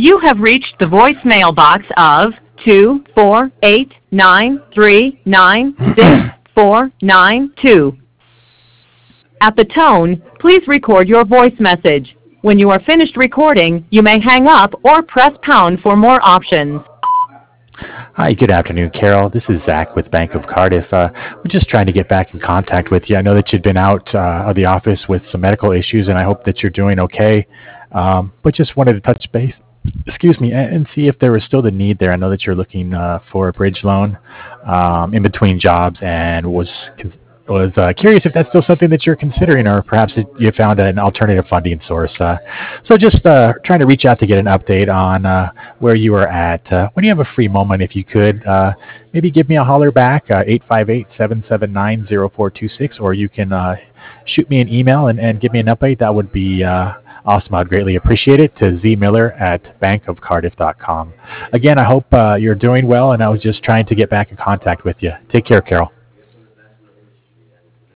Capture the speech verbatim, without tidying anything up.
You have reached the voicemail box of two four eight nine three nine six four nine two. At the tone, please record your voice message. When you are finished recording, you may hang up or press pound for more options. Hi, good afternoon, Carol. This is Zach with Bank of Cardiff. Uh, we're just trying to get back in contact with you. I know that you'd been out uh, of the office with some medical issues, and I hope that you're doing okay. Um, but just wanted to touch base, excuse me, and, and see if there was still the need there. I know that you're looking uh, for a bridge loan um, in between jobs, and was was uh, curious if that's still something that you're considering, or perhaps that you found an alternative funding source. Uh, so just uh, trying to reach out to get an update on uh, where you are at. Uh, when you have a free moment, if you could, uh, maybe give me a holler back, uh, eight five eight, seven seven nine, zero four two six, or you can uh, shoot me an email and, and give me an update. That would be uh, awesome. I'd greatly appreciate it, to zmiller at bank of cardiff dot com. Again, I hope uh, you're doing well, and I was just trying to get back in contact with you. Take care, Carol.